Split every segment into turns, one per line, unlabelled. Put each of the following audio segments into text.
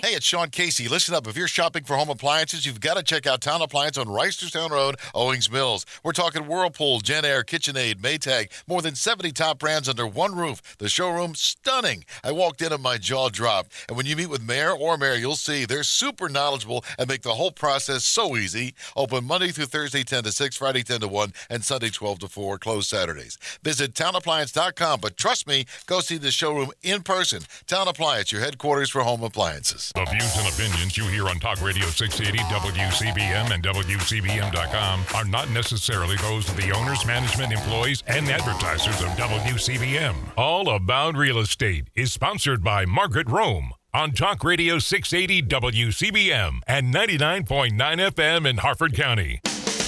Hey, it's Sean Casey. Listen up. If you're shopping for home appliances, you've got to check out Town Appliance on Reisterstown Road, Owings Mills. We're talking Whirlpool, JennAir, KitchenAid, Maytag, more than 70 top brands under one roof. The showroom, stunning. I walked in and my jaw dropped. And when you meet with Mayor or Mayor, you'll see they're super knowledgeable and make the whole process so easy. Open Monday through Thursday, 10 to 6, Friday, 10 to 1, and Sunday, 12 to 4, closed Saturdays. Visit townappliance.com, but trust me, go see the showroom in person. Town Appliance, your headquarters for home appliances.
The views and opinions you hear on Talk Radio 680, WCBM, and WCBM.com are not necessarily those of the owners, management, employees, and advertisers of WCBM. All About Real Estate is sponsored by Margaret Rome on Talk Radio 680 WCBM and 99.9 FM in Harford County.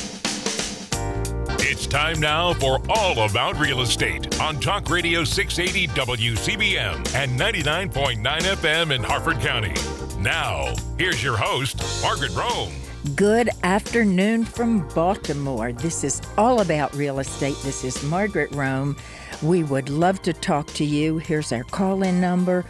It's time now for All About Real Estate on Talk Radio 680 WCBM and 99.9 FM in Harford County. Now, here's your host, Margaret Rome.
Good afternoon from Baltimore. This is All About Real Estate. This is Margaret Rome. We would love to talk to you. Here's our call-in number,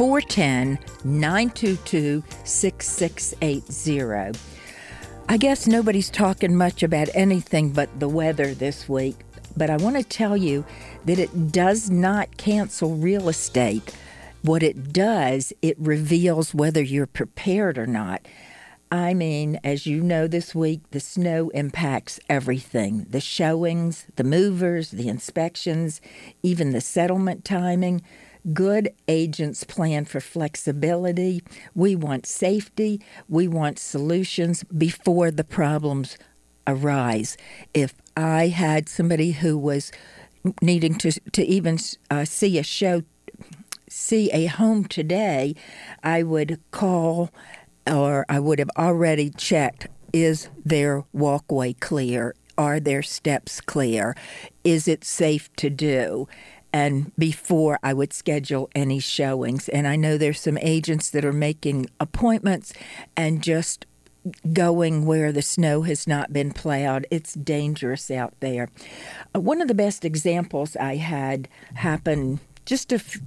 410-922-6680. I guess nobody's talking much about anything but the weather this week, but I want to tell you that it does not cancel real estate. What it does, it reveals whether you're prepared or not. I mean, as you know, this week, the snow impacts everything. The showings, the movers, the inspections, even the settlement timing. Good agents plan for flexibility. We want safety. We want solutions before the problems arise. If I had somebody who was needing to even see a home today, I would call, or I would have already checked, is their walkway clear? Are their steps clear? Is it safe to do? And before I would schedule any showings. And I know there's some agents that are making appointments and just going where the snow has not been plowed. It's dangerous out there. One of the best examples I had happen just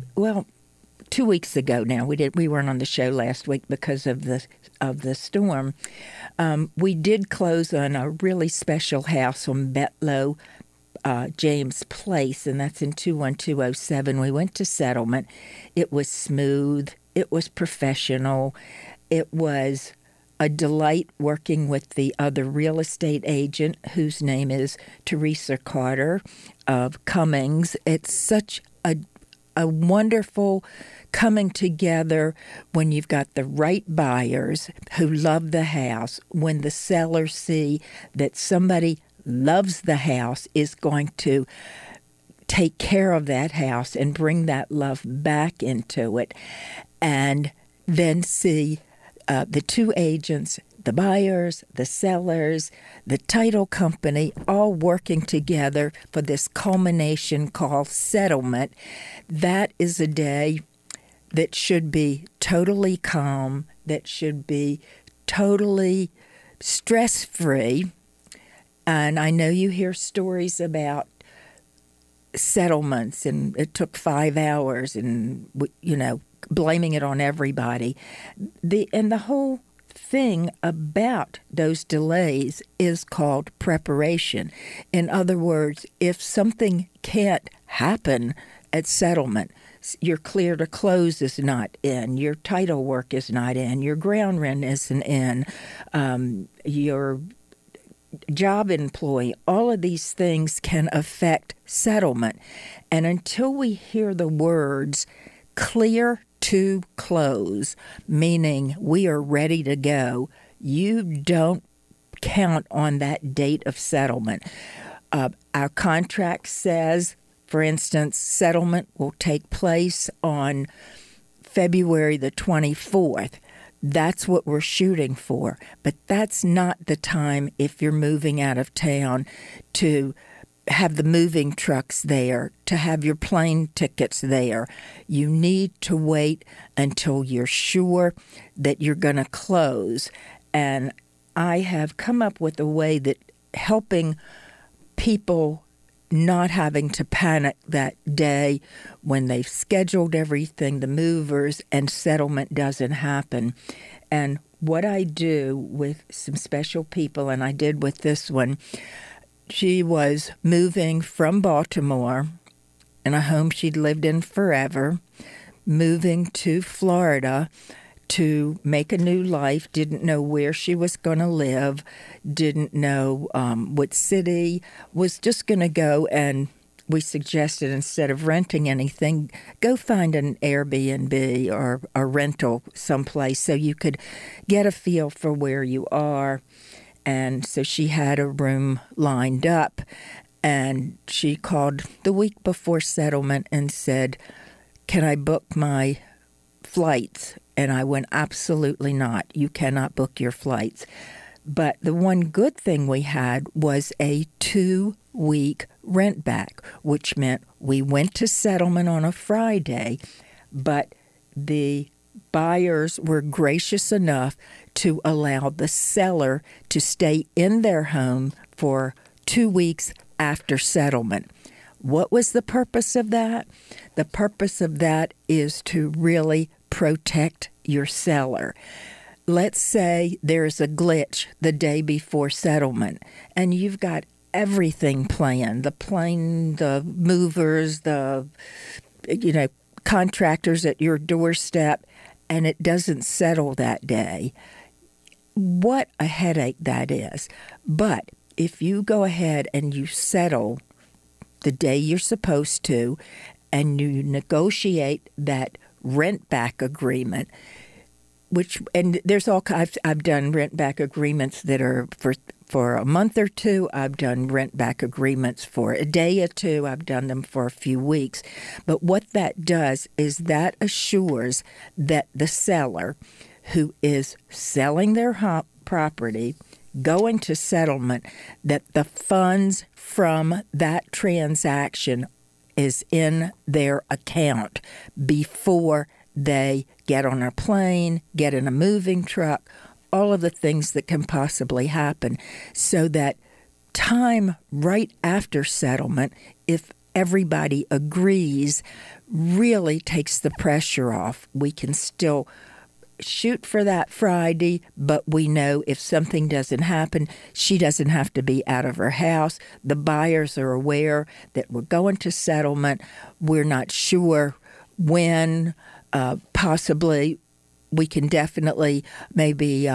2 weeks ago now. We weren't on the show last week because of the storm. We did close on a really special house on Betlow James Place, and that's in 21207. We went to settlement. It was smooth. It was professional. It was a delight working with the other real estate agent, whose name is Teresa Carter of Cummings. It's such a wonderful coming together when you've got the right buyers who love the house, when the sellers see that somebody loves the house, is going to take care of that house and bring that love back into it, and then see the two agents, the buyers, the sellers, the title company, all working together for this culmination called settlement. That is a day that should be totally calm, that should be totally stress-free. And I know you hear stories about settlements, and it took 5 hours, and, blaming it on everybody. The whole thing about those delays is called preparation. In other words, if something can't happen at settlement, your clear to close is not in, your title work is not in, your ground rent isn't in, your job employee, all of these things can affect settlement. And until we hear the words clear to close, meaning we are ready to go, you don't count on that date of settlement. Our contract says, for instance, settlement will take place on February the 24th. That's what we're shooting for. But that's not the time, if you're moving out of town, to have the moving trucks there, to have your plane tickets there. You need to wait until you're sure that you're going to close. And I have come up with a way that helping people not having to panic that day when they've scheduled everything, the movers, and settlement doesn't happen. And what I do with some special people, and I did with this one, she was moving from Baltimore in a home she'd lived in forever, moving to Florida to make a new life, didn't know where she was going to live, didn't know what city, was just going to go, and we suggested instead of renting anything, go find an Airbnb or a rental someplace so you could get a feel for where you are. And so she had a room lined up, and she called the week before settlement and said, "Can I book my flights?" And I went, "Absolutely not. You cannot book your flights." But the one good thing we had was a 2-week rent back, which meant we went to settlement on a Friday, but the buyers were gracious enough to allow the seller to stay in their home for 2 weeks after settlement. What was the purpose of that? The purpose of that is to really protect your seller. Let's say there's a glitch the day before settlement, and you've got everything planned, the plane, the movers, the contractors at your doorstep, and it doesn't settle that day. What a headache that is. But if you go ahead and you settle the day you're supposed to, and you negotiate that rent back agreement, and there's all I've done rent back agreements that are for a month or two. I've done rent back agreements for a day or two. I've done them for a few weeks. But what that does is that assures that the seller who is selling their property, going to settlement, that the funds from that transaction is in their account before they get on a plane, get in a moving truck, all of the things that can possibly happen, so that time right after settlement, if everybody agrees, really takes the pressure off. We can still shoot for that Friday, but we know if something doesn't happen, she doesn't have to be out of her house. The buyers are aware that we're going to settlement. We're not sure when. Possibly we can definitely maybe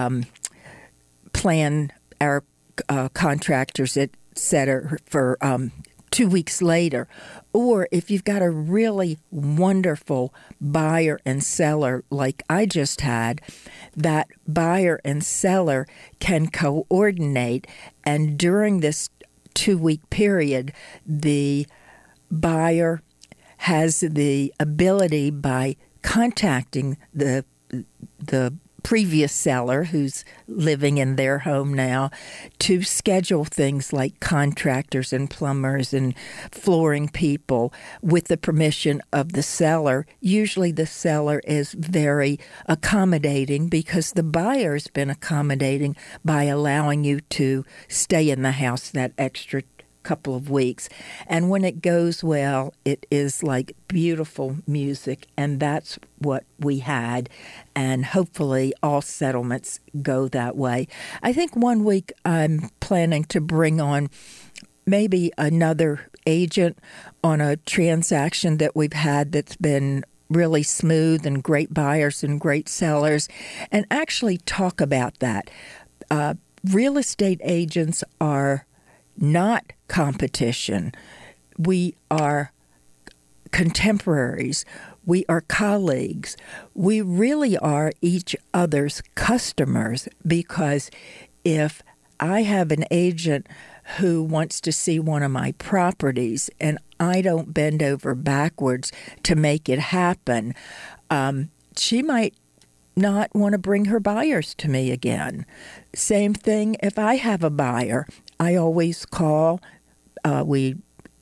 plan our contractors, et cetera, for 2 weeks later. Or if you've got a really wonderful buyer and seller like I just had, that buyer and seller can coordinate, and during this 2-week period, the buyer has the ability, by contacting the previous seller who's living in their home now, to schedule things like contractors and plumbers and flooring people with the permission of the seller. Usually the seller is very accommodating because the buyer's been accommodating by allowing you to stay in the house that extra couple of weeks. And when it goes well, it is like beautiful music, and that's what we had. And hopefully all settlements go that way. I think 1 week I'm planning to bring on maybe another agent on a transaction that we've had that's been really smooth, and great buyers and great sellers, and actually talk about that. Real estate agents are not competition. We are contemporaries. We are colleagues. We really are each other's customers, because if I have an agent who wants to see one of my properties and I don't bend over backwards to make it happen, she might not want to bring her buyers to me again. Same thing if I have a buyer. I always call. We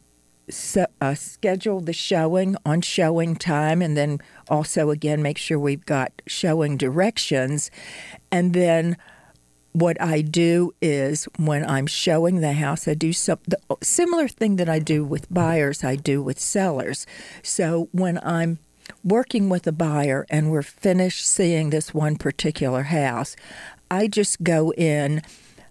schedule the showing on showing time, and then also, again, make sure we've got showing directions. And then what I do is when I'm showing the house, I do the similar thing that I do with buyers, I do with sellers. So when I'm working with a buyer and we're finished seeing this one particular house, I just go in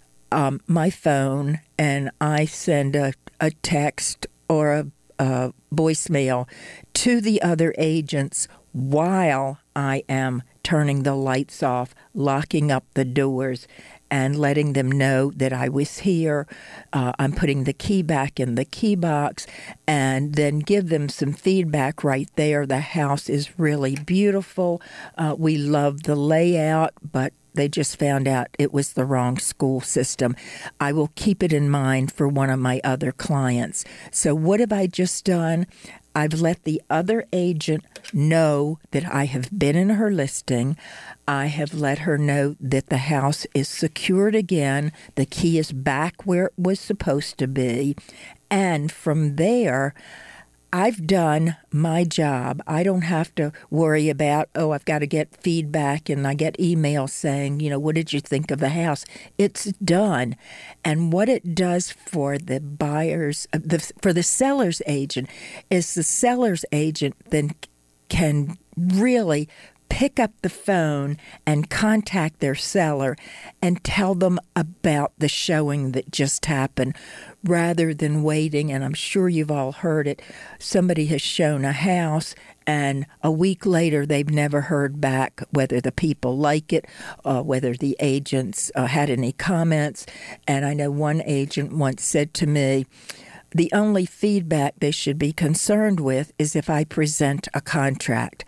my phone and I send a text or a voicemail to the other agents while I am turning the lights off, locking up the doors, and letting them know that I was here. I'm putting the key back in the key box, and then give them some feedback right there. The house is really beautiful. We love the layout, but they just found out it was the wrong school system. I will keep it in mind for one of my other clients. So what have I just done? I've let the other agent know that I have been in her listing. I have let her know that the house is secured again. The key is back where it was supposed to be. And from there, I've done my job. I don't have to worry about, I've got to get feedback and I get emails saying, what did you think of the house? It's done. And what it does for the buyers, for the seller's agent, is the seller's agent then can really pick up the phone and contact their seller and tell them about the showing that just happened, rather than waiting. And I'm sure you've all heard it. Somebody has shown a house and a week later they've never heard back whether the people like it, whether the agents had any comments. And I know one agent once said to me, the only feedback they should be concerned with is if I present a contract.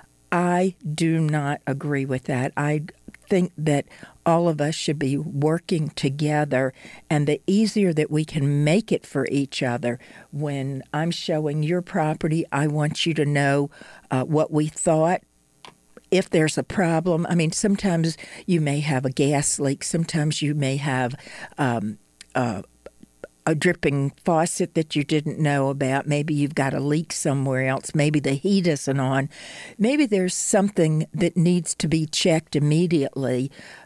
I do not agree with that. I think that all of us should be working together, and the easier that we can make it for each other. When I'm showing your property, I want you to know what we thought. If there's a problem, sometimes you may have a gas leak. Sometimes you may have a dripping faucet that you didn't know about. Maybe you've got a leak somewhere else. Maybe the heat isn't on. Maybe there's something that needs to be checked immediately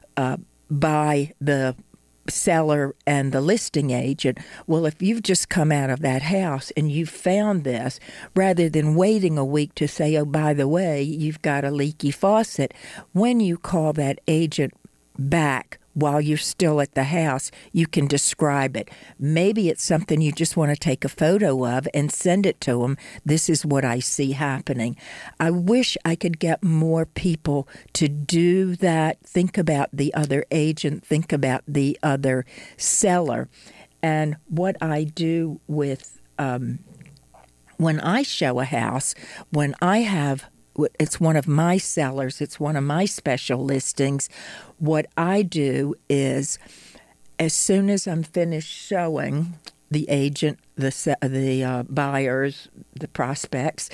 by the seller and the listing agent. Well, if you've just come out of that house and you found this, rather than waiting a week to say, by the way, you've got a leaky faucet, when you call that agent back while you're still at the house, you can describe it. Maybe it's something you just want to take a photo of and send it to them. This is what I see happening. I wish I could get more people to do that. Think about the other agent. Think about the other seller. And what I do with, when I show a house, when I have, it's one of my sellers, it's one of my special listings, what I do is, as soon as I'm finished showing the agent, the buyers, the prospects,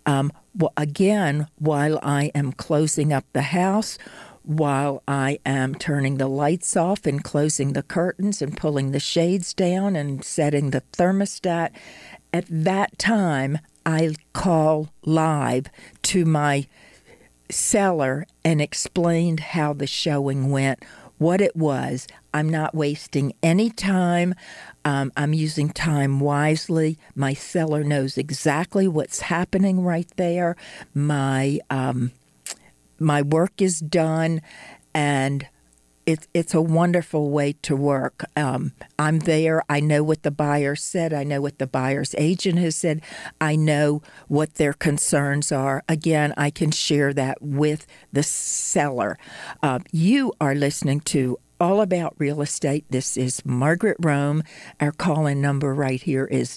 again, while I am closing up the house, while I am turning the lights off and closing the curtains and pulling the shades down and setting the thermostat, at that time, I call live to my seller and explained how the showing went, what it was. I'm not wasting any time. I'm using time wisely. My seller knows exactly what's happening right there. My work is done, and it's a wonderful way to work. I'm there. I know what the buyer said. I know what the buyer's agent has said. I know what their concerns are. Again, I can share that with the seller. You are listening to All About Real Estate. This is Margaret Rome. Our call-in number right here is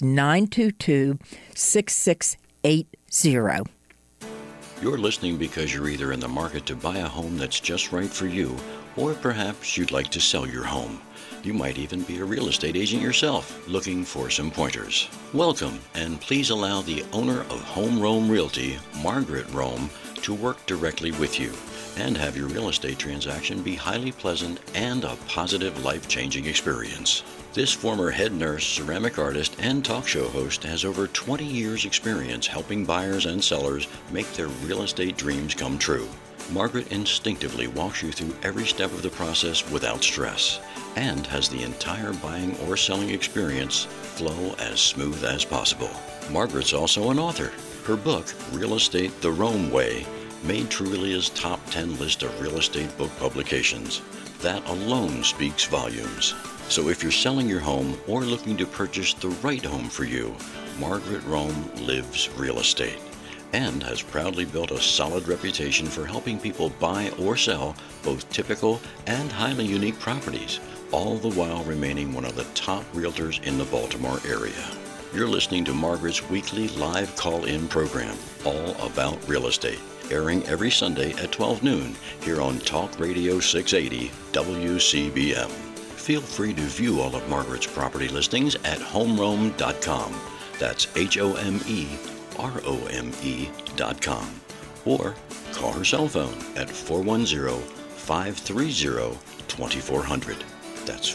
922-6680.
You're listening because you're either in the market to buy a home that's just right for you, or perhaps you'd like to sell your home. You might even be a real estate agent yourself, looking for some pointers. Welcome, and please allow the owner of Home Rome Realty, Margaret Rome, to work directly with you and have your real estate transaction be highly pleasant and a positive, life-changing experience. This former head nurse, ceramic artist, and talk show host has over 20 years' experience helping buyers and sellers make their real estate dreams come true. Margaret instinctively walks you through every step of the process without stress and has the entire buying or selling experience flow as smooth as possible. Margaret's also an author. Her book, Real Estate the Rome Way, made Trulia's top 10 list of real estate book publications. That alone speaks volumes. So if you're selling your home or looking to purchase the right home for you, Margaret Rome lives real estate and has proudly built a solid reputation for helping people buy or sell both typical and highly unique properties, all the while remaining one of the top realtors in the Baltimore area. You're listening to Margaret's weekly live call-in program, All About Real Estate, airing every Sunday at 12 noon here on Talk Radio 680 WCBM. Feel free to view all of Margaret's property listings at homerome.com. That's HOMEROME.com. Or call her cell phone at 410-530-2400. That's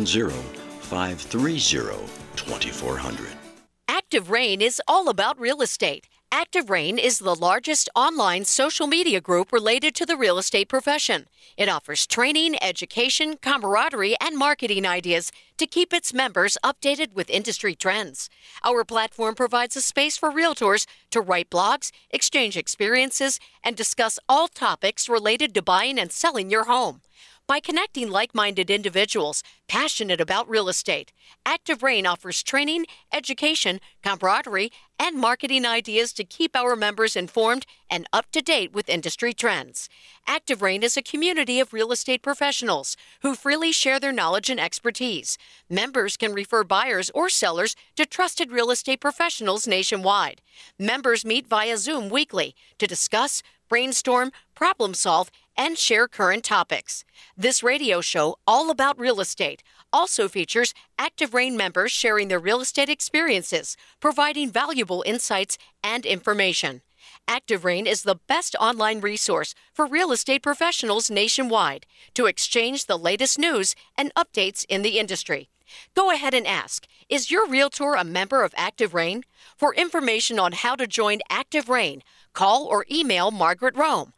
410-530-2400.
Active Rain is all about real estate. Active Rain is the largest online social media group related to the real estate profession. It offers training, education, camaraderie, and marketing ideas to keep its members updated with industry trends. Our platform provides a space for realtors to write blogs, exchange experiences, and discuss all topics related to buying and selling your home. By connecting like-minded individuals passionate about real estate, Active Rain offers training, education, camaraderie, and marketing ideas to keep our members informed and up-to-date with industry trends. Active Rain is a community of real estate professionals who freely share their knowledge and expertise. Members can refer buyers or sellers to trusted real estate professionals nationwide. Members meet via Zoom weekly to discuss, brainstorm, problem solve, and share current topics. This radio show, All About Real Estate, also features Active Rain members sharing their real estate experiences, providing valuable insights and information. Active Rain is the best online resource for real estate professionals nationwide to exchange the latest news and updates in the industry. Go ahead and ask, is your realtor a member of Active Rain? For information on how to join Active Rain, call or email Margaret Rome,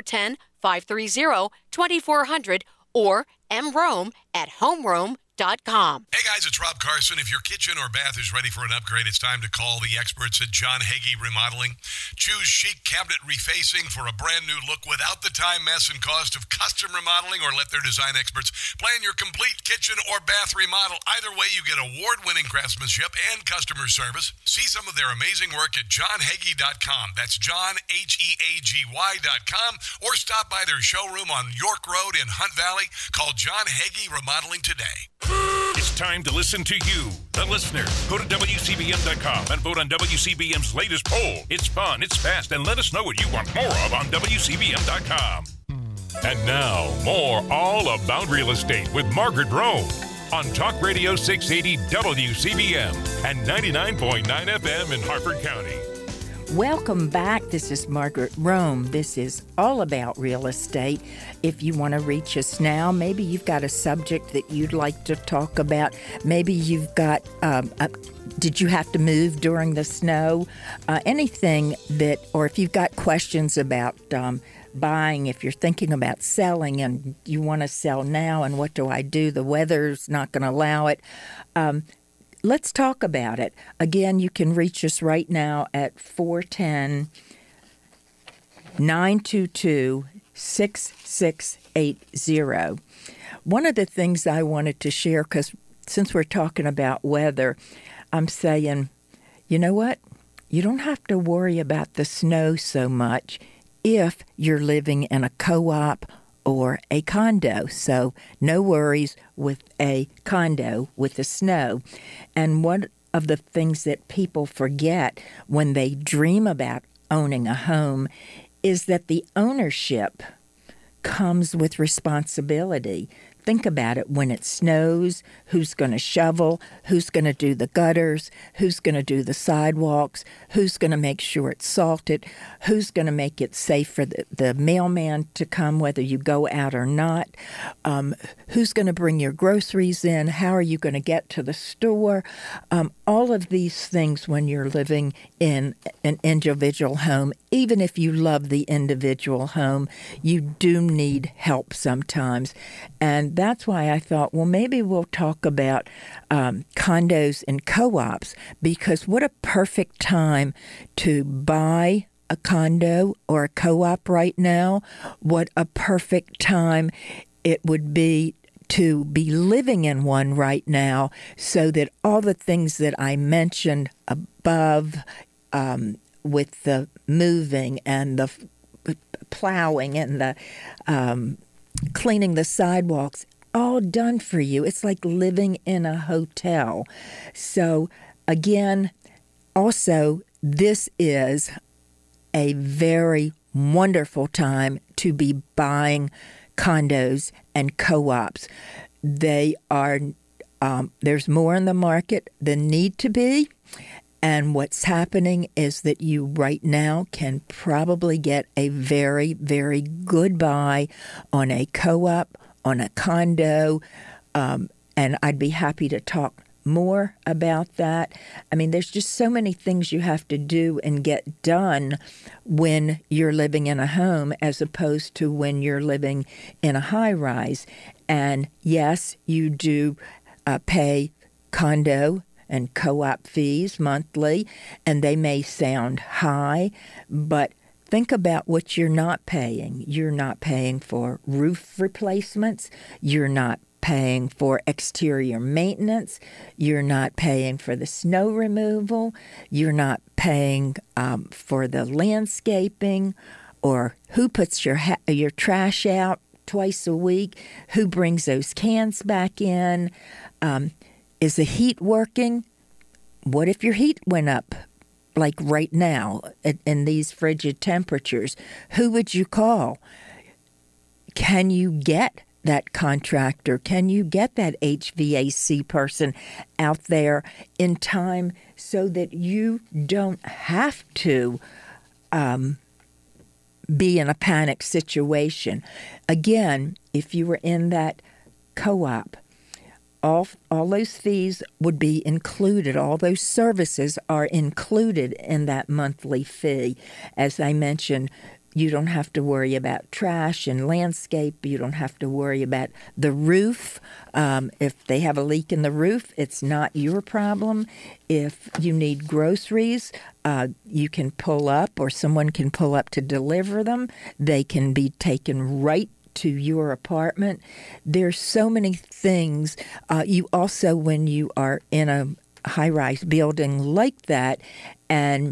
410-530-2400 or mrome@homerome.com.
Hey guys, it's Rob Carson. If your kitchen or bath is ready for an upgrade, it's time to call the experts at John Hagee Remodeling. Choose chic cabinet refacing for a brand new look without the time, mess, and cost of custom remodeling, or let their design experts plan your complete kitchen or bath remodel. Either way, you get award-winning craftsmanship and customer service. See some of their amazing work at johnhagee.com. That's John, Heagy.com, or stop by their showroom on York Road in Hunt Valley. Call John Hagee Remodeling today.
It's time to listen to you, the listener. Go to WCBM.com and vote on WCBM's latest poll. It's fun, it's fast, and let us know what you want more of on WCBM.com. And now, more All About Real Estate with Margaret Rome on Talk Radio 680 WCBM and 99.9 FM in Harford County.
Welcome back. This is Margaret Rome. This is All About Real Estate. If you want to reach us now, maybe you've got a subject that you'd like to talk about. Maybe you've got, did you have to move during the snow? Anything that, or if you've got questions about buying, if you're thinking about selling and you want to sell now and what do I do? The weather's not going to allow it. Let's talk about it. Again, you can reach us right now at 410-922-6680. One of the things I wanted to share, because since we're talking about weather, I'm saying, you know what? You don't have to worry about the snow so much if you're living in a co-op or a condo. So no worries with a condo with the snow. And one of the things that people forget when they dream about owning a home is that the ownership comes with responsibility. think about it. When it snows, who's going to shovel? Who's going to do the gutters? Who's going to do the sidewalks? Who's going to make sure it's salted? Who's going to make it safe for the mailman to come, whether you go out or not? Who's going to bring your groceries in? How are you going to get to the store? All of these things when you're living in an individual home, even if you love the individual home, you do need help sometimes. And that's why I thought, well, maybe we'll talk about condos and co-ops, because what a perfect time to buy a condo or a co-op right now. What a perfect time it would be to be living in one right now, so that all the things that I mentioned above with the moving and the plowing and the cleaning the sidewalks, all done for you. It's like living in a hotel. So again, also, this is a very wonderful time to be buying condos and co-ops. They are, there's more in the market than need to be. And what's happening is that you right now can probably get a very, very good buy on a co-op, on a condo, and I'd be happy to talk more about that. I mean, there's just so many things you have to do and get done when you're living in a home as opposed to when you're living in a high-rise. And yes, you do pay condo and co-op fees monthly, and they may sound high, but think about what you're not paying. You're not paying for roof replacements. You're not paying for exterior maintenance. You're not paying for the snow removal. You're not paying for the landscaping, or who puts your trash out twice a week, who brings those cans back in. Is the heat working? What if your heat went up, like right now, in these frigid temperatures? Who would you call? Can you get that contractor? Can you get that HVAC person out there in time so that you don't have to be in a panic situation? Again, if you were in that co-op, all those fees would be included. All those services are included in that monthly fee. As I mentioned, you don't have to worry about trash and landscape. You don't have to worry about the roof. If they have a leak in the roof, it's not your problem. If you need groceries, you can pull up, or someone can pull up to deliver them. They can be taken right to your apartment. There's so many things. You also, when you are in a high-rise building like that, and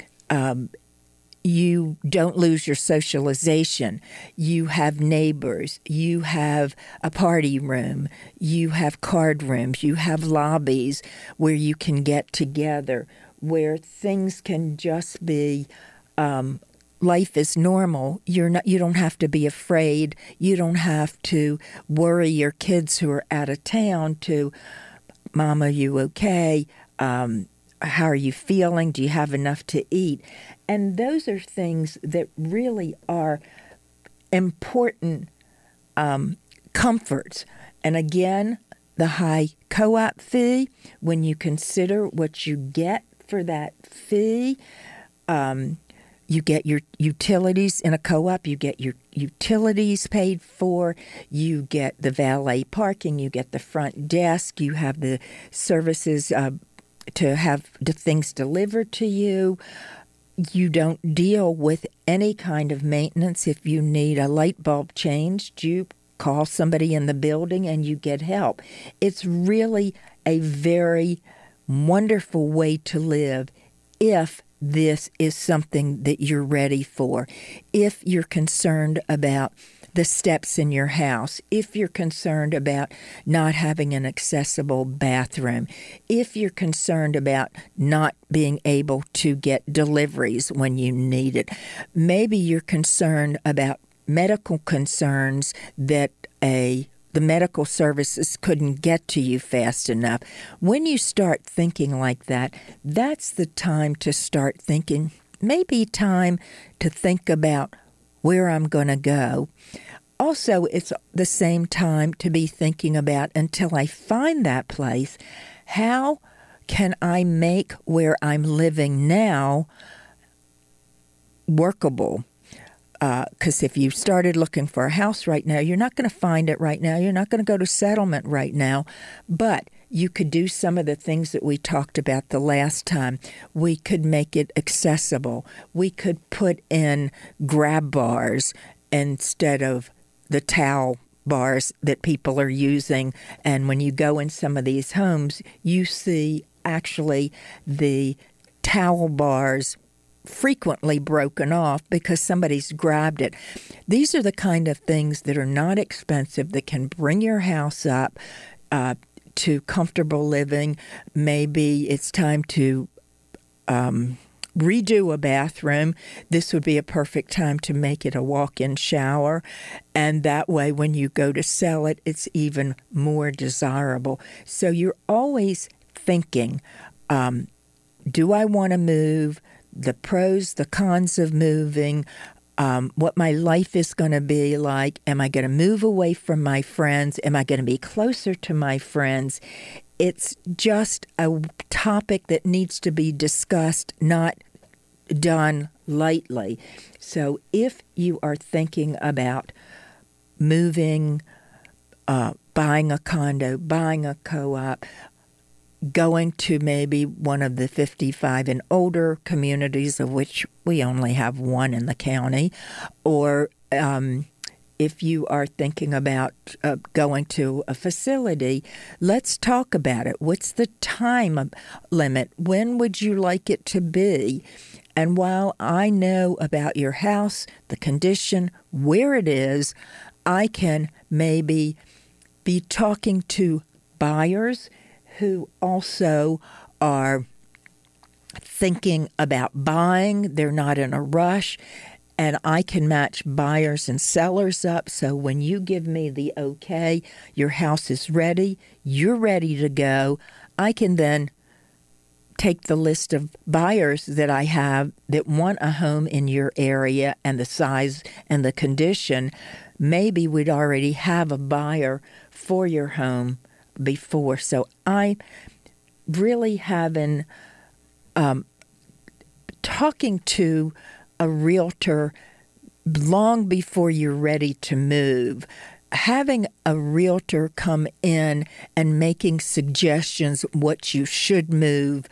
you don't lose your socialization. You have neighbors. You have a party room. You have card rooms. You have lobbies where you can get together, where things can just be, life is normal. You don't have to be afraid. You don't have to worry your kids who are out of town to, Mom, are you okay? How are you feeling? Do you have enough to eat? And those are things that really are important comforts. And again, the high co-op fee, when you consider what you get for that fee, you get your utilities in a co-op, you get your utilities paid for, you get the valet parking, you get the front desk, you have the services to have the things delivered to you. You don't deal with any kind of maintenance. If you need a light bulb changed, you call somebody in the building and you get help. It's really a very wonderful way to live if this is something that you're ready for. If you're concerned about the steps in your house, if you're concerned about not having an accessible bathroom, if you're concerned about not being able to get deliveries when you need it, maybe you're concerned about medical concerns that a the medical services couldn't get to you fast enough. When you start thinking like that, that's the time to start thinking, maybe time to think about where I'm going to go. Also, it's the same time to be thinking about, until I find that place, how can I make where I'm living now workable? Because if you started looking for a house right now, you're not going to find it right now. You're not going to go to settlement right now. But you could do some of the things that we talked about the last time. We could make it accessible. We could put in grab bars instead of the towel bars that people are using. And when you go in some of these homes, you see actually the towel bars frequently broken off because somebody's grabbed it. These are the kind of things that are not expensive, that can bring your house up to comfortable living. Maybe it's time to redo a bathroom. This would be a perfect time to make it a walk-in shower. And that way, when you go to sell it, it's even more desirable. So you're always thinking, do I want to move? The pros, the cons of moving, what my life is going to be like. Am I going to move away from my friends? Am I going to be closer to my friends? It's just a topic that needs to be discussed, not done lightly. So if you are thinking about moving, buying a condo, buying a co-op, going to maybe one of the 55 and older communities, of which we only have one in the county, or if you are thinking about going to a facility, let's talk about it. What's the time limit? When would you like it to be? And while I know about your house, the condition, where it is, I can maybe be talking to buyers who also are thinking about buying. They're not in a rush, and I can match buyers and sellers up. So when you give me the okay, your house is ready, you're ready to go, I can then take the list of buyers that I have that want a home in your area and the size and the condition. Maybe we'd already have a buyer for your home before. So I really having talking to a realtor long before you're ready to move, having a realtor come in and making suggestions what you should move,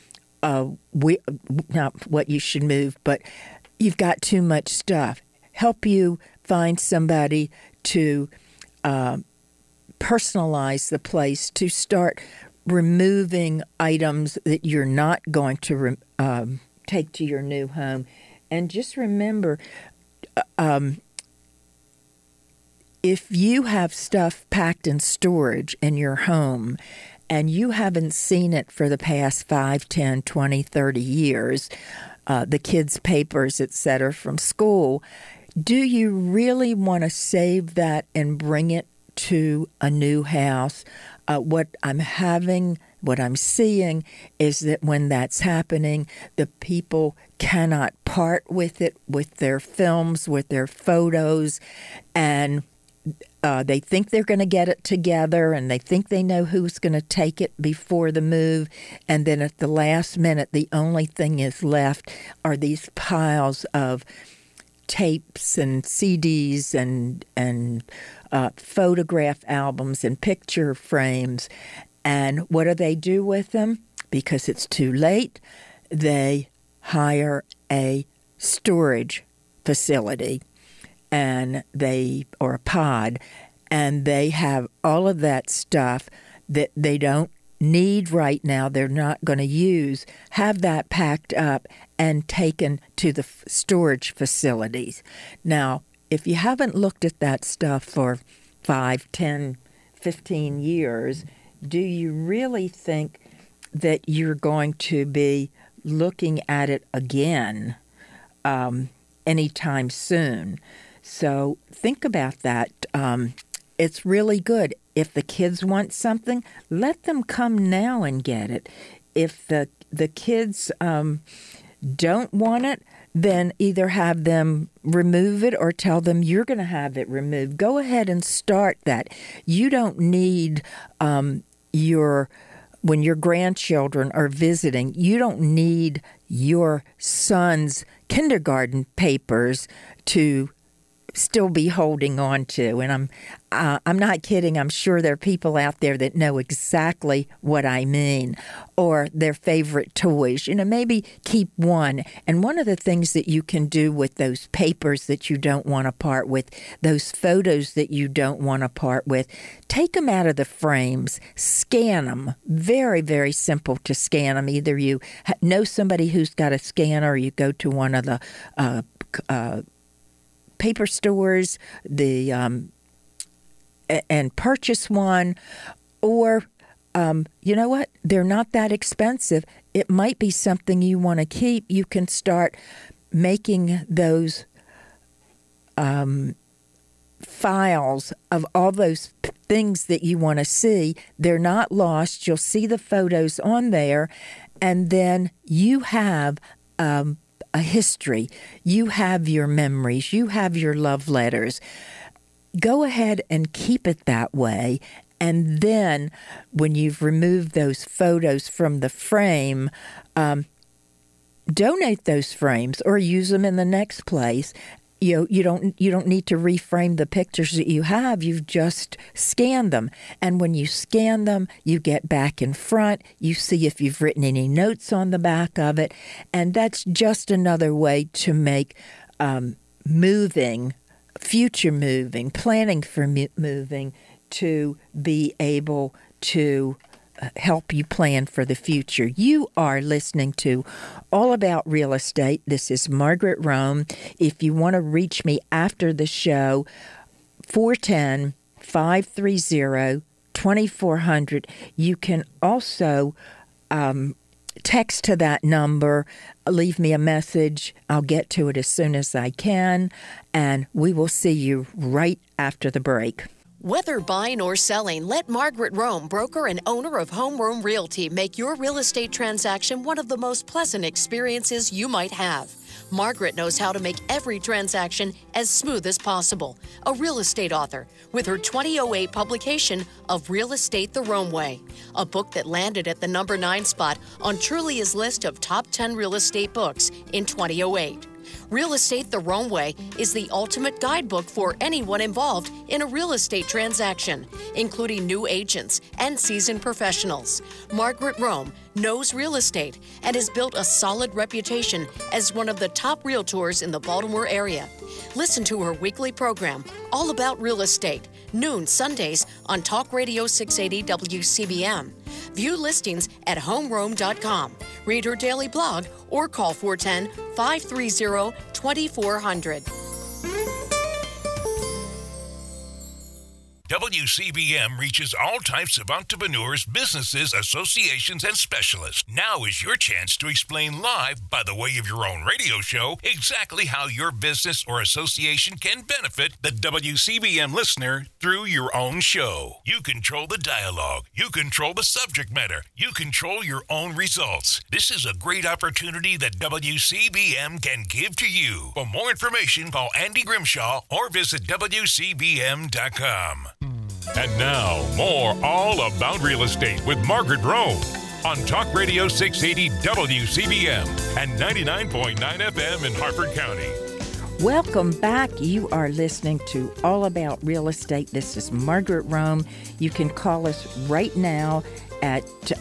not what you should move, but you've got too much stuff. Help you find somebody to personalize the place, to start removing items that you're not going to take to your new home. And just remember, if you have stuff packed in storage in your home and you haven't seen it for the past 5, 10, 20, 30 years, the kids' papers, etc., from school, do you really want to save that and bring it to a new house? What I'm seeing is that when that's happening, the people cannot part with it, with their films, with their photos, and they think they're going to get it together, and they think they know who's going to take it before the move, and then at the last minute, the only thing is left are these piles of tapes and CDs and photograph albums and picture frames. And what do they do with them? Because it's too late, they hire a storage facility or a pod, and they have all of that stuff that they don't need right now, they're not going to use, have that packed up and taken to the storage facilities. Now, if you haven't looked at that stuff for 5, 10, 15 years, do you really think that you're going to be looking at it again anytime soon? So think about that. it's really good. If the kids want something, let them come now and get it. If the kids don't want it, then either have them remove it or tell them you're going to have it removed. Go ahead and start that. You don't need when your grandchildren are visiting, you don't need your son's kindergarten papers to still be holding on to. And I'm not kidding. I'm sure there are people out there that know exactly what I mean, or their favorite toys. Maybe keep one. And one of the things that you can do with those papers that you don't want to part with, those photos that you don't want to part with, take them out of the frames, scan them. Very, very simple to scan them. Either you know somebody who's got a scanner, or you go to one of the paper stores, and purchase one, or you know what? They're not that expensive. It might be something you want to keep. You can start making those files of all those things that you want to see. They're not lost. You'll see the photos on there, and then you have a history. You have your memories. You have your love letters. Go ahead and keep it that way. And then when you've removed those photos from the frame, donate those frames or use them in the next place. You don't need to reframe the pictures that you have. You've just scanned them. And when you scan them, you get back in front. You see if you've written any notes on the back of it. And that's just another way to make future moving, planning for moving, to be able to help you plan for the future. You are listening to All About Real Estate. This is Margaret Rome. If you want to reach me after the show, 410-530-2400. You can also text to that number, leave me a message. I'll get to it as soon as I can, and we will see you right after the break.
Whether buying or selling, let Margaret Rome, broker and owner of Home Rome Realty, make your real estate transaction one of the most pleasant experiences you might have. Margaret knows how to make every transaction as smooth as possible. A real estate author with her 2008 publication of Real Estate the Rome Way, a book that landed at the number 9 spot on Trulia's list of top 10 real estate books in 2008. Real Estate the Rome Way is the ultimate guidebook for anyone involved in a real estate transaction, including new agents and seasoned professionals. Margaret Rome knows real estate and has built a solid reputation as one of the top realtors in the Baltimore area. Listen to her weekly program, All About Real Estate, noon Sundays on Talk Radio 680 WCBM. View listings at homerome.com. Read her daily blog or call 410-530-2400.
WCBM reaches all types of entrepreneurs, businesses, associations, and specialists. Now is your chance to explain live, by the way of your own radio show, exactly how your business or association can benefit the WCBM listener through your own show. You control the dialogue. You control the subject matter. You control your own results. This is a great opportunity that WCBM can give to you. For more information, call Andy Grimshaw or visit WCBM.com. And now, more All About Real Estate with Margaret Rome on Talk Radio 680 WCBM and 99.9 FM in Harford County.
Welcome back. You are listening to All About Real Estate. This is Margaret Rome. You can call us right now at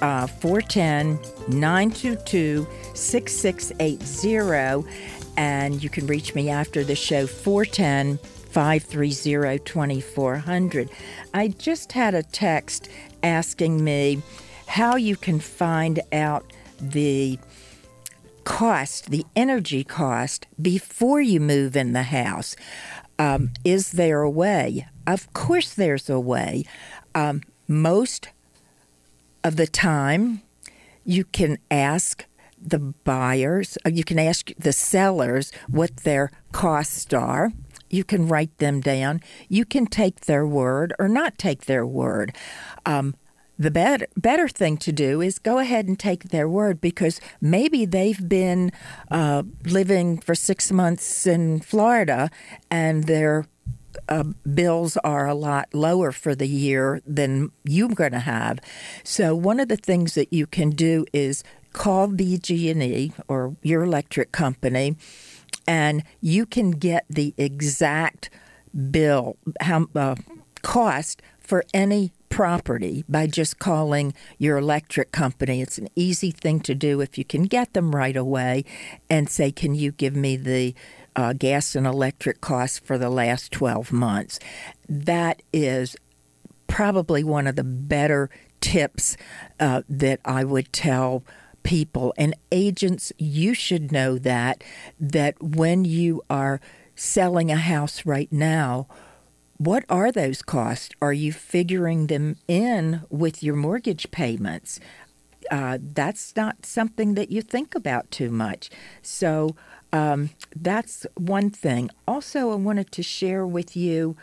410-922-6680, and you can reach me after the show, 410-530-2400. I just had a text asking me how you can find out the cost, the energy cost, before you move in the house. Is there a way? Of course there's a way. Most of the time, you can ask the buyers, you can ask the sellers what their costs are. You can write them down. You can take their word or not take their word. The better thing to do is go ahead and take their word, because maybe they've been living for 6 months in Florida and their bills are a lot lower for the year than you're going to have. So one of the things that you can do is call BG&E or your electric company, and you can get the exact bill, cost for any property by just calling your electric company. It's an easy thing to do if you can get them right away and say, can you give me the gas and electric costs for the last 12 months. That is probably one of the better tips that I would tell people. And agents, you should know that when you are selling a house right now, what are those costs? Are you figuring them in with your mortgage payments? That's not something that you think about too much. So that's one thing. Also, I wanted to share with you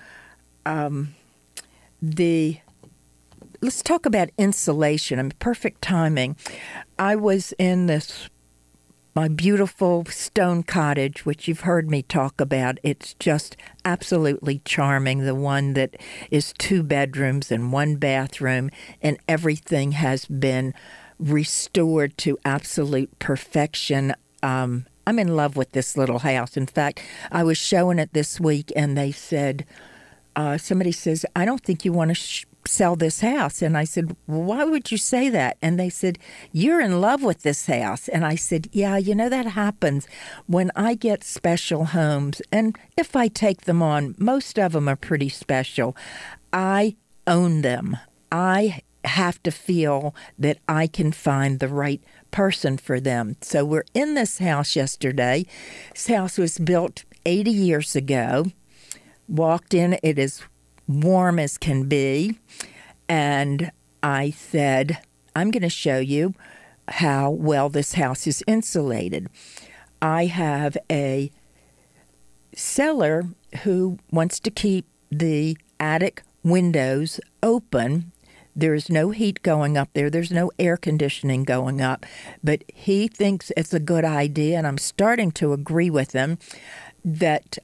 let's talk about insulation. Perfect timing. I was in my beautiful stone cottage, which you've heard me talk about. It's just absolutely charming. The one that is 2 bedrooms and 1 bathroom, and everything has been restored to absolute perfection. I'm in love with this little house. In fact, I was showing it this week, and they said, somebody says, I don't think you want to sell this house. And I said, well, why would you say that? And they said, you're in love with this house. And I said, yeah, that happens when I get special homes. And if I take them on, most of them are pretty special. I own them. I have to feel that I can find the right person for them. So we're in this house yesterday. This house was built 80 years ago. Walked in, it is warm as can be. And I said, I'm going to show you how well this house is insulated. I have a seller who wants to keep the attic windows open. There's no heat going up there. There's no air conditioning going up. But he thinks it's a good idea, and I'm starting to agree with him, that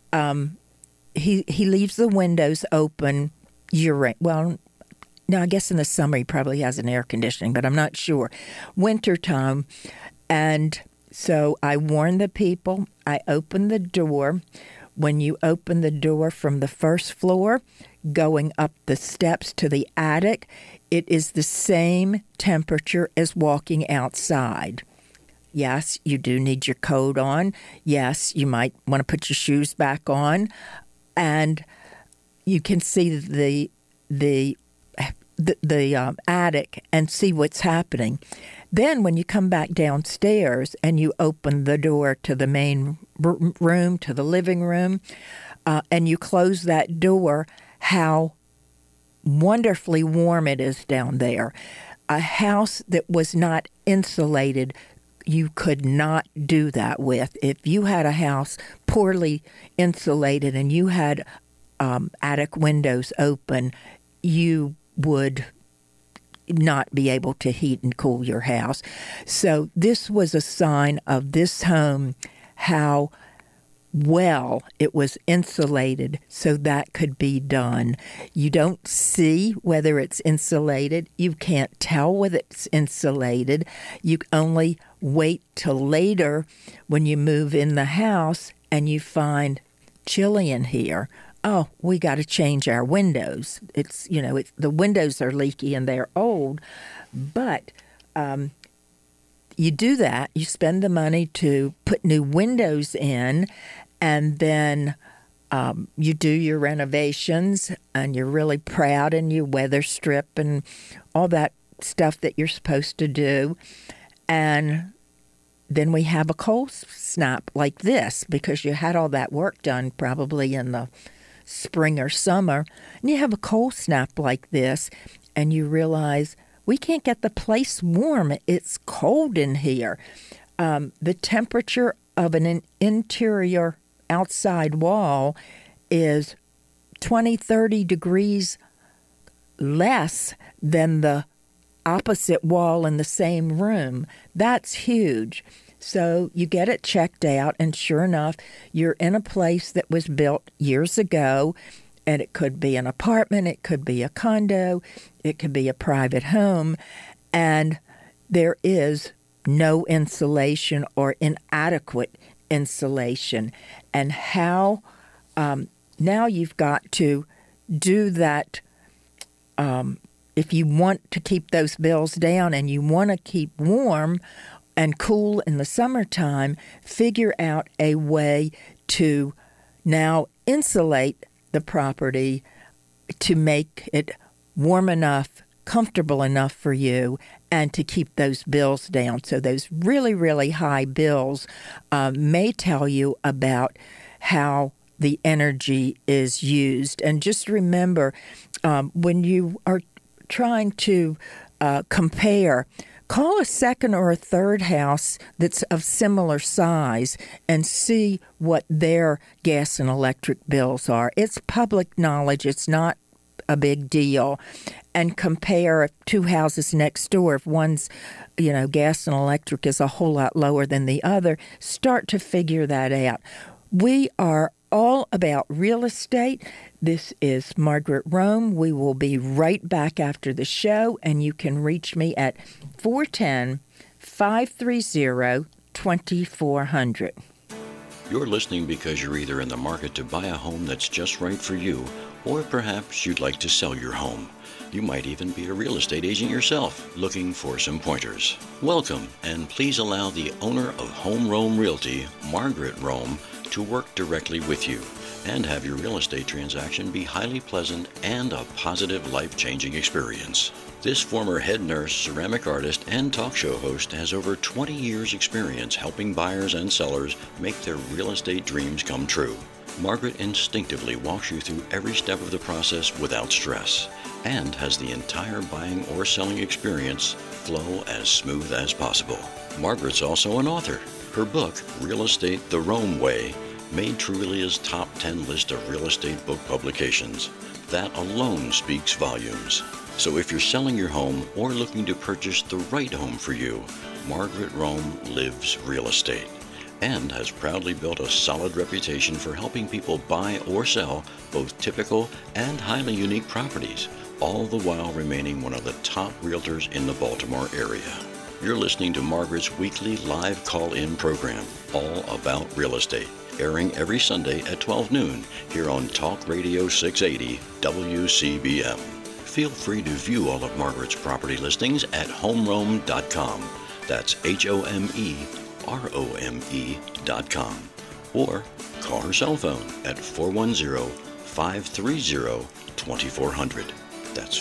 he leaves the windows open year-round. Well, no, I guess in the summer he probably has an air conditioning, but I'm not sure. Wintertime. And so I warn the people. I open the door. When you open the door from the first floor, going up the steps to the attic, it is the same temperature as walking outside. Yes, you do need your coat on. Yes, you might want to put your shoes back on. And you can see the attic and see what's happening. Then when you come back downstairs and you open the door to the main room, to the living room, and you close that door, how wonderfully warm it is down there. A house that was not insulated, you could not do that with. If you had a house poorly insulated and you had attic windows open, you would not be able to heat and cool your house. So this was a sign of this home, how well it was insulated so that could be done. You don't see whether it's insulated. You can't tell whether it's insulated. You only wait till later when you move in the house and you find chilly in here. Oh, we got to change our windows. It's the windows are leaky and they're old, but you do that. You spend the money to put new windows in, and then you do your renovations, and you're really proud, and you weather strip and all that stuff that you're supposed to do. And then we have a cold snap like this because you had all that work done probably in the spring or summer, and you have a cold snap like this, and you realize we can't get the place warm. It's cold in here. The temperature of an interior outside wall is 20, 30 degrees less than the opposite wall in the same room. That's huge. So you get it checked out, and sure enough, you're in a place that was built years ago, and it could be an apartment, it could be a condo, it could be a private home, and there is no insulation or inadequate insulation. And how now you've got to do that. If you want to keep those bills down and you want to keep warm and cool in the summertime, figure out a way to now insulate the property to make it warm enough, comfortable enough for you, and to keep those bills down. So those really, really high bills may tell you about how the energy is used. And just remember, when you are trying to compare, call a second or a third house that's of similar size and see what their gas and electric bills are. It's public knowledge. It's not a big deal. And compare two houses next door. If one's, gas and electric is a whole lot lower than the other, start to figure that out. We are all about real estate. This is Margaret Rome. We will be right back after the show, and you can reach me at 410-530-2400.
You're listening because you're either in the market to buy a home that's just right for you, or perhaps you'd like to sell your home. You might even be a real estate agent yourself, looking for some pointers. Welcome, and please allow the owner of Home Rome Realty, Margaret Rome, to work directly with you and have your real estate transaction be highly pleasant and a positive, life-changing experience. This former head nurse, ceramic artist, and talk show host has over 20 years' experience helping buyers and sellers make their real estate dreams come true. Margaret instinctively walks you through every step of the process without stress and has the entire buying or selling experience flow as smooth as possible. Margaret's also an author. Her book, Real Estate the Rome Way, made Trulia's top 10 list of real estate book publications. That alone speaks volumes. So if you're selling your home or looking to purchase the right home for you, Margaret Rome lives real estate and has proudly built a solid reputation for helping people buy or sell both typical and highly unique properties, all the while remaining one of the top realtors in the Baltimore area. You're listening to Margaret's weekly live call-in program, All About Real Estate, airing every Sunday at 12 noon here on Talk Radio 680 WCBM. Feel free to view all of Margaret's property listings at homerome.com. That's HOMEROME.com. Or call her cell phone at 410-530-2400. That's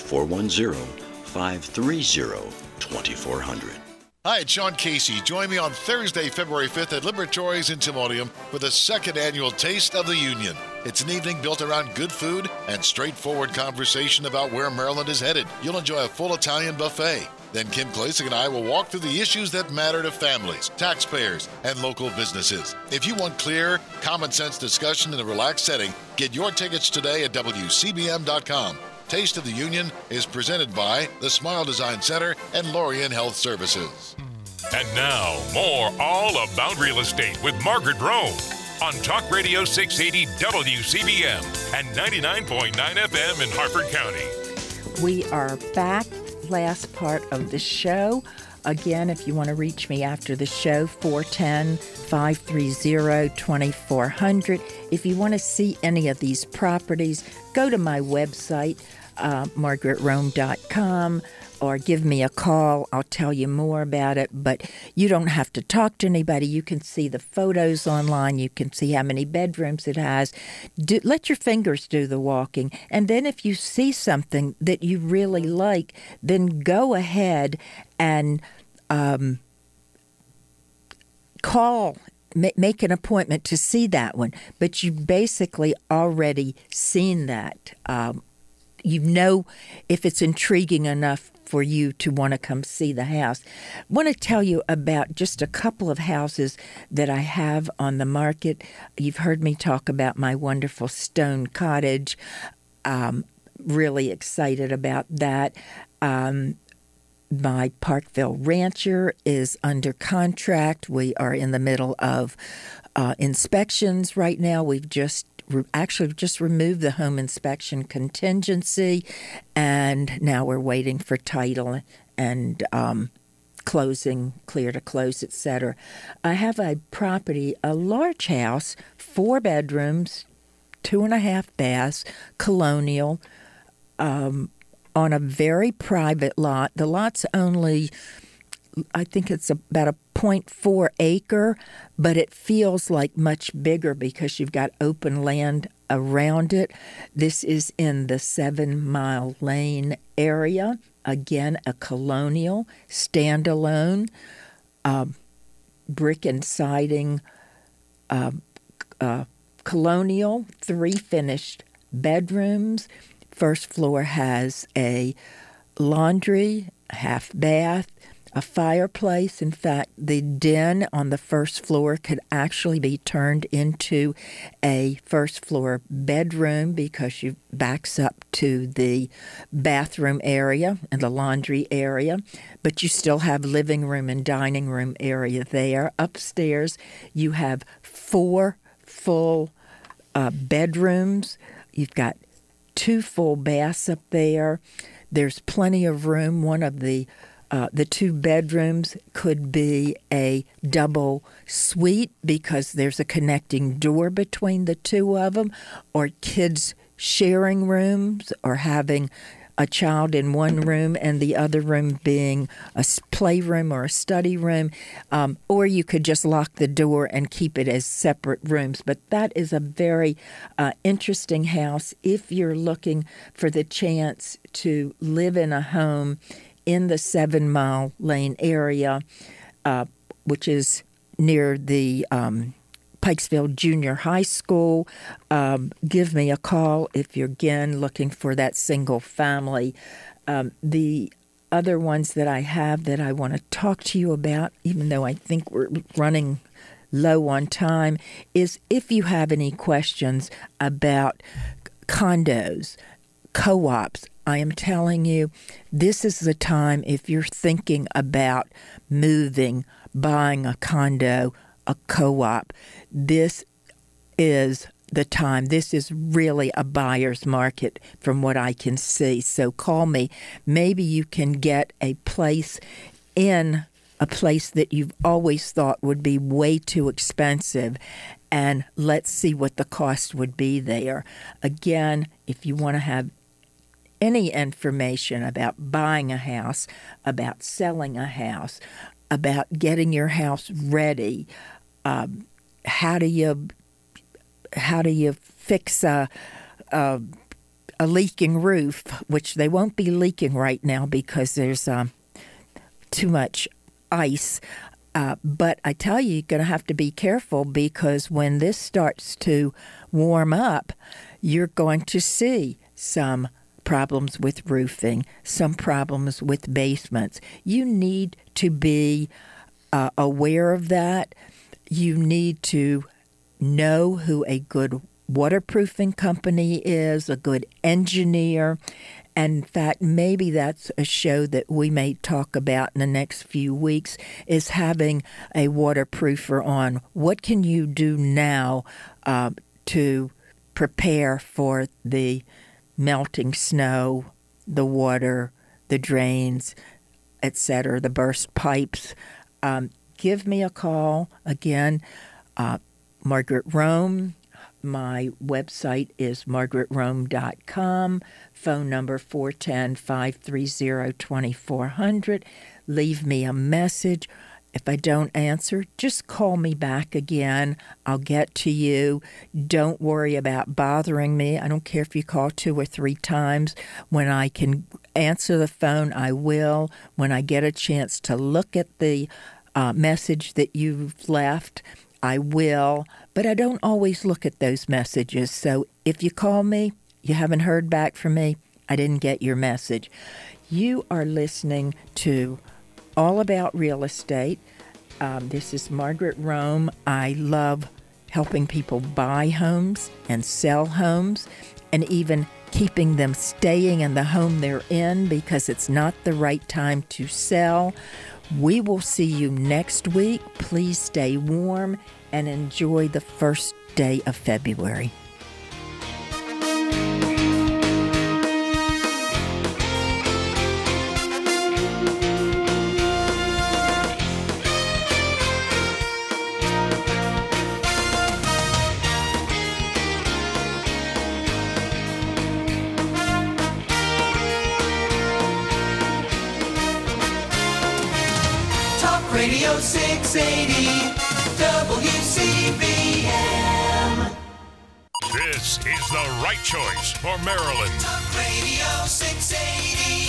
410-530-2400.
Hi, it's Sean Casey. Join me on Thursday, February 5th at Liberatore's in Timonium for the second annual Taste of the Union. It's an evening built around good food and straightforward conversation about where Maryland is headed. You'll enjoy a full Italian buffet. Then Kim Klasick and I will walk through the issues that matter to families, taxpayers, and local businesses. If you want clear, common-sense discussion in a relaxed setting, get your tickets today at WCBM.com. Taste of the Union is presented by the Smile Design Center and Lorien Health Services.
And now, more All About Real Estate with Margaret Rome on Talk Radio 680 WCBM and 99.9 FM in Harford County.
We are back. Last part of the show. Again, if you want to reach me after the show, 410-530-2400. If you want to see any of these properties, go to my website, margaretrome.com, or give me a call. I'll tell you more about it, but you don't have to talk to anybody. You can see the photos online. You can see how many bedrooms it has. Let your fingers do the walking. And then if you see something that you really like, then go ahead and call, make an appointment to see that one. But you've basically already seen that. you know if it's intriguing enough for you to want to come see the house. I want to tell you about just a couple of houses that I have on the market. You've heard me talk about my wonderful stone cottage. Really excited about that. My Parkville Rancher is under contract. We are in the middle of inspections right now. We've just removed the home inspection contingency, and now we're waiting for title and closing, clear to close, etc. I have a property, a large house, 4 bedrooms, 2.5 baths, colonial, on a very private lot. The lot's only, I think it's about a 0.4 acre, but it feels like much bigger because you've got open land around it. This is in the 7 Mile Lane area. Again, a colonial, standalone, brick and siding, colonial, 3 finished bedrooms. First floor has a laundry, half bath, a fireplace. In fact, the den on the first floor could actually be turned into a first floor bedroom because you backs up to the bathroom area and the laundry area, but you still have living room and dining room area there. Upstairs, you have 4 full bedrooms. You've got 2 full baths up there. There's plenty of room. One of the 2 bedrooms could be a double suite because there's a connecting door between the 2 of them, or kids sharing rooms, or having a child in one room and the other room being a playroom or a study room, or you could just lock the door and keep it as separate rooms. But that is a very interesting house if you're looking for the chance to live in a home in the 7 Mile Lane area, which is near the Pikesville Junior High School. Give me a call if you're, again, looking for that single family. The other ones that I have that I want to talk to you about, even though I think we're running low on time, is if you have any questions about condos, co-ops. I am telling you, this is the time if you're thinking about moving, buying a condo, a co-op. This is the time. This is really a buyer's market from what I can see. So call me. Maybe you can get a place in a place that you've always thought would be way too expensive, and let's see what the cost would be there. Again, if you want to have any information about buying a house, about selling a house, about getting your house ready, how do you fix a leaking roof, which they won't be leaking right now because there's too much ice. But I tell you, you're going to have to be careful because when this starts to warm up, you're going to see some problems with roofing, some problems with basements. You need to be aware of that. You need to know who a good waterproofing company is, a good engineer. And in fact, maybe that's a show that we may talk about in the next few weeks, is having a waterproofer on. What can you do now to prepare for the melting snow, the water, the drains, etc., the burst pipes? Give me a call. Again, Margaret Rome. My website is margaretrome.com. Phone number 410-530-2400. Leave me a message. If I don't answer, just call me back again. I'll get to you. Don't worry about bothering me. I don't care if you call 2 or 3 times. When I can answer the phone, I will. When I get a chance to look at the message that you've left, I will. But I don't always look at those messages. So if you call me, you haven't heard back from me, I didn't get your message. You are listening to All About Real Estate. This is Margaret Rome. I love helping people buy homes and sell homes, and even keeping them staying in the home they're in because it's not the right time to sell. We will see you next week. Please stay warm and enjoy the first day of February.
Radio 680 WCBM.
This is the right choice for Maryland.
Talk Radio 680.